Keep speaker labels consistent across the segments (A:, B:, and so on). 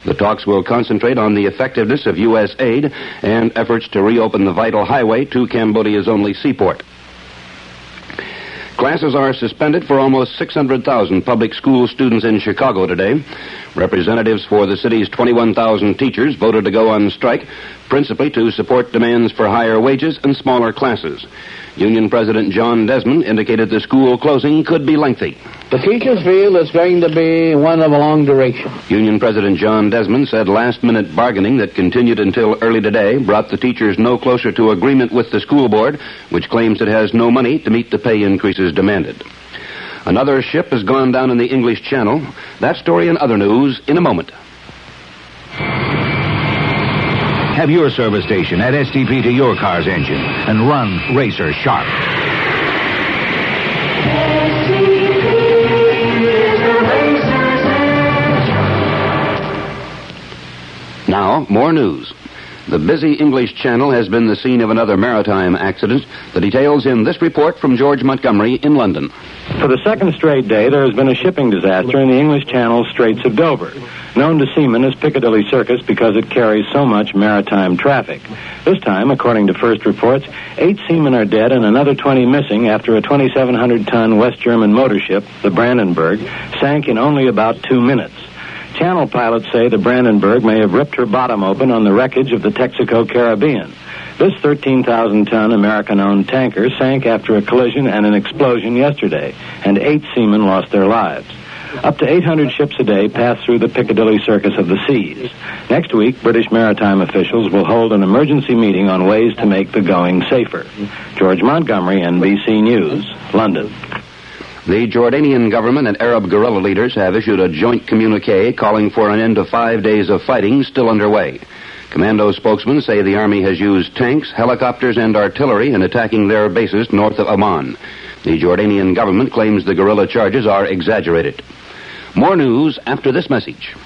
A: The talks will concentrate on the effectiveness of U.S. aid and efforts to reopen the vital highway to Cambodia's only seaport. Classes are suspended for almost 600,000 public school students in Chicago today. Representatives for the city's 21,000 teachers voted to go on strike, principally to support demands for higher wages and smaller classes. Union President John Desmond indicated the school closing could be lengthy.
B: The teachers feel it's going to be one of a long duration.
A: Union President John Desmond said last-minute bargaining that continued until early today brought the teachers no closer to agreement with the school board, which claims it has no money to meet the pay increases demanded. Another ship has gone down in the English Channel. That story and other news in a moment.
C: Have your service station add STP to your car's engine and run Racer sharp.
A: Now, more news. The busy English Channel has been the scene of another maritime accident. The details in this report from George Montgomery in London.
D: For the second straight day, there has been a shipping disaster in the English Channel Straits of Dover, known to seamen as Piccadilly Circus because it carries so much maritime traffic. This time, according to first reports, 8 seamen are dead and another 20 missing after a 2,700-ton West German motor ship, the Brandenburg, sank in only about 2 minutes. Channel pilots say the Brandenburg may have ripped her bottom open on the wreckage of the Texaco Caribbean. This 13,000-ton American-owned tanker sank after a collision and an explosion yesterday, and 8 seamen lost their lives. Up to 800 ships a day pass through the Piccadilly Circus of the seas. Next week, British maritime officials will hold an emergency meeting on ways to make the going safer. George Montgomery, NBC News, London.
A: The Jordanian government and Arab guerrilla leaders have issued a joint communique calling for an end to 5 days of fighting still underway. Commando spokesmen say the army has used tanks, helicopters, and artillery in attacking their bases north of Amman. The Jordanian government claims the guerrilla charges are exaggerated. More news after this message.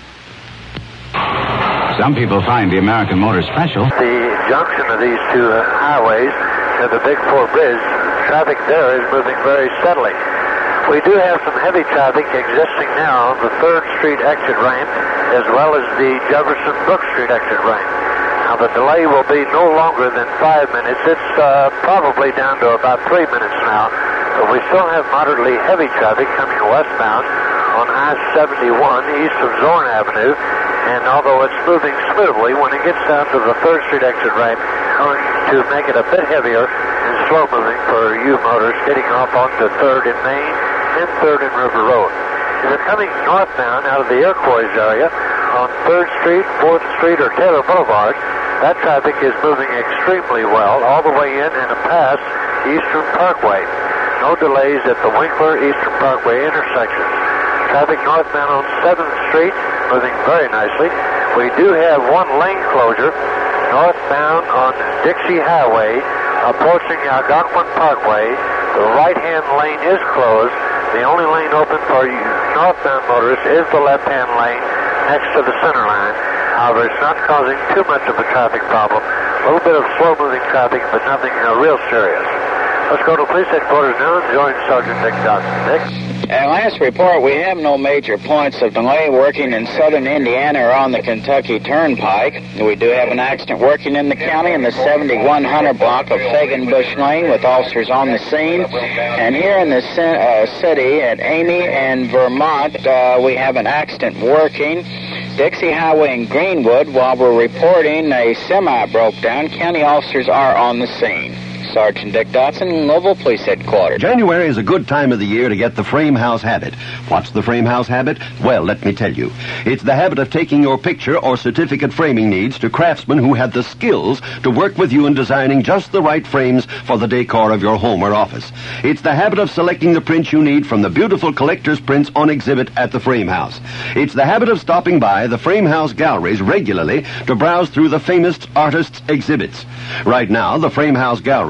C: Some people find the American motor special.
E: The junction of these two highways at the Big Four Bridge, traffic there is moving very steadily. We do have some heavy traffic existing now on the 3rd Street exit ramp as well as the Jefferson Brook Street exit ramp. Now the delay will be no longer than 5 minutes. It's probably down to about 3 minutes now, but we still have moderately heavy traffic coming westbound on I-71 east of Zorn Avenue, and although it's moving smoothly, when it gets down to the 3rd Street exit ramp, going to make it a bit heavier and slow moving for you motors getting off onto 3rd and Main and 3rd and River Road. If you're coming northbound out of the Iroquois area on 3rd Street, 4th Street, or Taylor Boulevard, that traffic is moving extremely well all the way in and past Eastern Parkway. No delays at the Winkler Eastern Parkway intersections. Traffic northbound on 7th Street moving very nicely. We do have one lane closure northbound on Dixie Highway approaching Algonquin Parkway. The right-hand lane is closed. The only lane open for you northbound motorists is the left-hand lane next to the center line. However, it's not causing too much of a traffic problem. A little bit of slow-moving traffic, but nothing real serious. Let's go to police headquarters now and join Sergeant Dick Dodson. Dick?
F: Last report, we have no major points of delay working in southern Indiana or on the Kentucky Turnpike. We do have an accident working in the county in the 7100 block of Fagan-Bush Lane with officers on the scene. And here in the city at Amy and Vermont, we have an accident working. Dixie Highway in Greenwood, while we're reporting a semi broke down, county officers are on the scene. Sergeant Dick Dodson, Louisville Police Headquarters.
G: January is a good time of the year to get the frame house habit. What's the frame house habit? Well, let me tell you. It's the habit of taking your picture or certificate framing needs to craftsmen who have the skills to work with you in designing just the right frames for the decor of your home or office. It's the habit of selecting the prints you need from the beautiful collector's prints on exhibit at the frame house. It's the habit of stopping by the frame house galleries regularly to browse through the famous artists' exhibits. Right now, the frame house gallery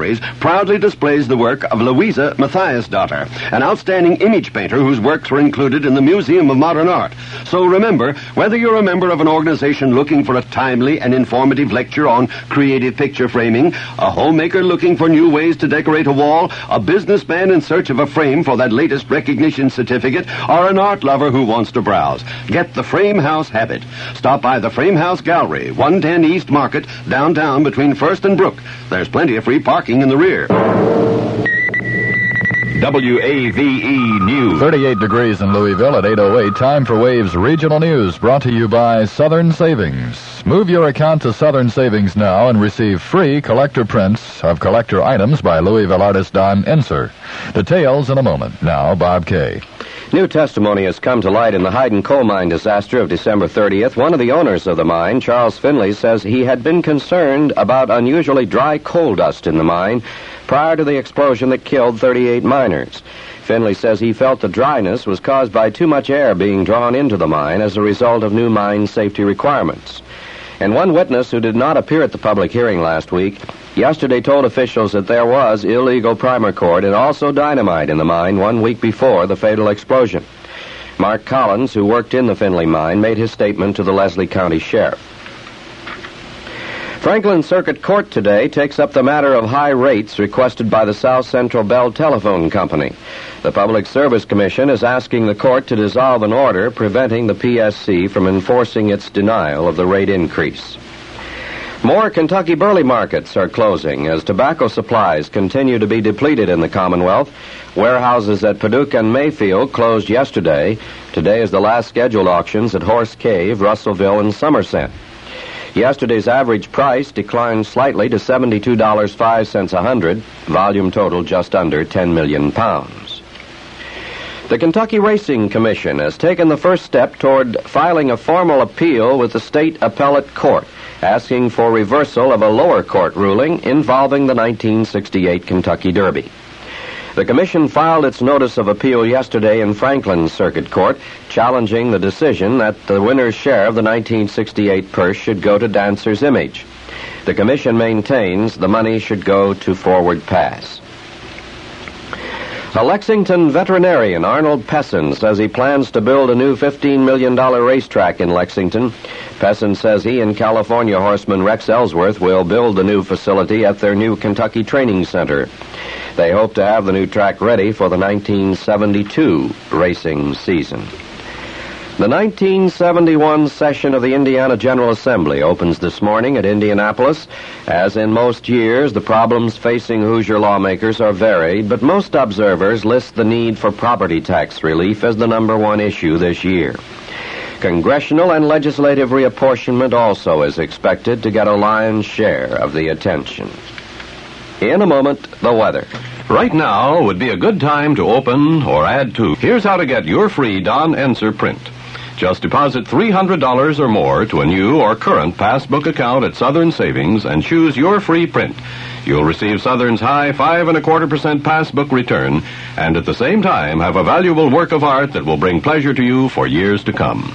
G: galleries proudly displays the work of Louisa Matthias-Daughter, an outstanding image painter whose works were included in the Museum of Modern Art. So remember, whether you're a member of an organization looking for a timely and informative lecture on creative picture framing, a homemaker looking for new ways to decorate a wall, a businessman in search of a frame for that latest recognition certificate, or an art lover who wants to browse, get the Frame House habit. Stop by the Frame House Gallery, 110 East Market, downtown between First and Brook. There's plenty of free parking in the rear.
H: WAVE News.
I: 38 degrees in Louisville at 8:08. Time for Wave's Regional News, brought to you by Southern Savings. Move your account to Southern Savings now and receive free collector prints of collector items by Louisville artist Don Enser. Details in a moment. Now, Bob Kay.
J: New testimony has come to light in the Hayden coal mine disaster of December 30th. One of the owners of the mine, Charles Finley, says he had been concerned about unusually dry coal dust in the mine prior to the explosion that killed 38 miners. Finley says he felt the dryness was caused by too much air being drawn into the mine as a result of new mine safety requirements. And one witness who did not appear at the public hearing last week yesterday told officials that there was illegal primer cord and also dynamite in the mine 1 week before the fatal explosion. Mark Collins, who worked in the Finley mine, made his statement to the Leslie County Sheriff. Franklin Circuit Court today takes up the matter of high rates requested by the South Central Bell Telephone Company. The Public Service Commission is asking the court to dissolve an order preventing the PSC from enforcing its denial of the rate increase. More Kentucky burley markets are closing as tobacco supplies continue to be depleted in the Commonwealth. Warehouses at Paducah and Mayfield closed yesterday. Today is the last scheduled auctions at Horse Cave, Russellville, and Somerset. Yesterday's average price declined slightly to $72.05 a hundred. Volume total just under 10 million pounds. The Kentucky Racing Commission has taken the first step toward filing a formal appeal with the state appellate court, asking for reversal of a lower court ruling involving the 1968 Kentucky Derby. The commission filed its notice of appeal yesterday in Franklin Circuit Court, challenging the decision that the winner's share of the 1968 purse should go to Dancer's Image. The commission maintains the money should go to Forward Pass. A Lexington veterinarian, Arnold Pessin, says he plans to build a new $15 million racetrack in Lexington. Pessin says he and California horseman Rex Ellsworth will build the new facility at their new Kentucky Training Center. They hope to have the new track ready for the 1972 racing season. The 1971 session of the Indiana General Assembly opens this morning at Indianapolis. As in most years, the problems facing Hoosier lawmakers are varied, but most observers list the need for property tax relief as the number one issue this year. Congressional and legislative reapportionment also is expected to get a lion's share of the attention. In a moment, the weather.
H: Right now would be a good time to open or add to. Here's how to get your free Don Enser print. Just deposit $300 or more to a new or current passbook account at Southern Savings and choose your free print. You'll receive Southern's high 5.25% passbook return and at the same time have a valuable work of art that will bring pleasure to you for years to come.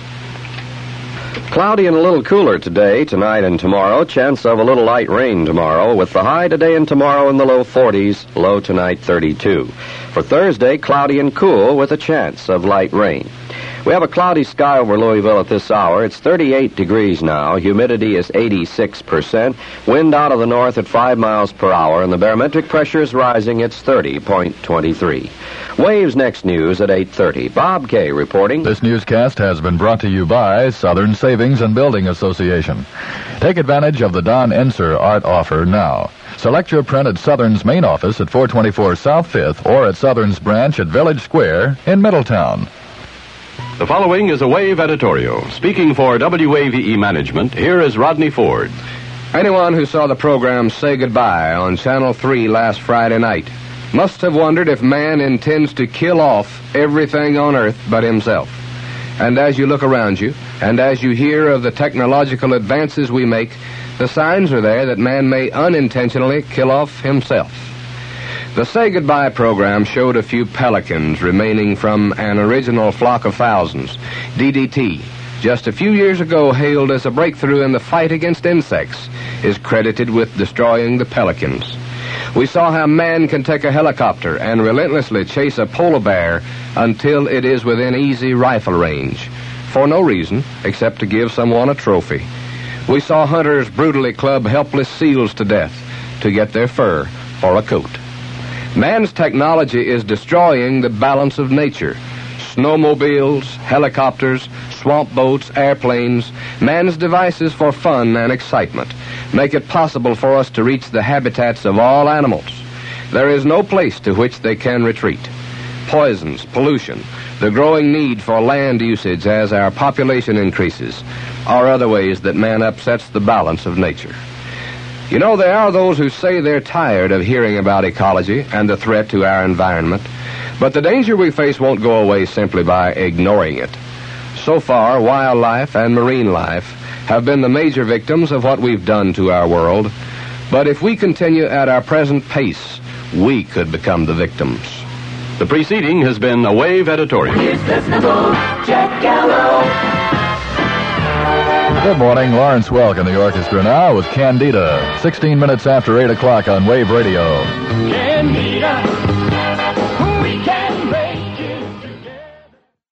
J: Cloudy and a little cooler today, tonight, and tomorrow. Chance of a little light rain tomorrow, with the high today and tomorrow in the low 40s, low tonight 32. For Thursday, cloudy and cool with a chance of light rain. We have a cloudy sky over Louisville at this hour. It's 38 degrees now. Humidity is 86%. Wind out of the north at 5 miles per hour, and the barometric pressure is rising. It's 30.23. Waves next news at 8:30. Bob Kay reporting.
I: This newscast has been brought to you by Southern Savings and Building Association. Take advantage of the Don Enser art offer now. Select your print at Southern's main office at 424 South 5th or at Southern's branch at Village Square in Middletown.
H: The following is a Wave editorial. Speaking for WAVE Management, here is Rodney Ford.
B: Anyone who saw the program Say Goodbye on Channel 3 last Friday night must have wondered if man intends to kill off everything on Earth but himself. And as you look around you, and as you hear of the technological advances we make, the signs are there that man may unintentionally kill off himself. The Say Goodbye program showed a few pelicans remaining from an original flock of thousands. DDT, just a few years ago hailed as a breakthrough in the fight against insects, is credited with destroying the pelicans. We saw how man can take a helicopter and relentlessly chase a polar bear until it is within easy rifle range, for no reason except to give someone a trophy. We saw hunters brutally club helpless seals to death to get their fur for a coat. Man's technology is destroying the balance of nature. Snowmobiles, helicopters, swamp boats, airplanes, man's devices for fun and excitement make it possible for us to reach the habitats of all animals. There is no place to which they can retreat. Poisons, pollution, the growing need for land usage as our population increases are other ways that man upsets the balance of nature. You know, there are those who say they're tired of hearing about ecology and the threat to our environment, but the danger we face won't go away simply by ignoring it. So far, wildlife and marine life have been the major victims of what we've done to our world, but if we continue at our present pace, we could become the victims.
H: The preceding has been a Wave editorial.
K: Here's listenable Jack Gallo.
I: Good morning, Lawrence Welk in the orchestra now with Candida, 16 minutes after 8 o'clock on Wave Radio.
K: Candida.